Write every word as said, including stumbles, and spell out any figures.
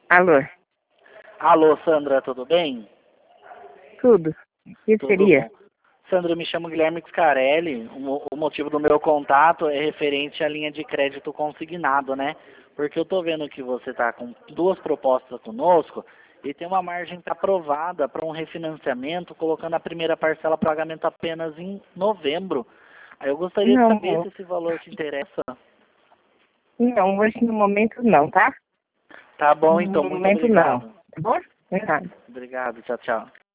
Alô, Alô, Sandra, tudo bem? tudo. O que Tudo seria? bom. Sandra, eu me chamo Guilherme Scarelli. O, mo- o motivo do meu contato é referente à linha de crédito consignado, né? Porque eu tô vendo que você está com duas propostas conosco e tem uma margem aprovada para um refinanciamento, colocando a primeira parcela para pagamento apenas em novembro. Aí eu gostaria de saber Não, se esse valor te interessa. não, hoje no momento não, tá? Tá bom, No então, muito momento não, obrigado. tá bom? De nada. Obrigado, tchau, tchau.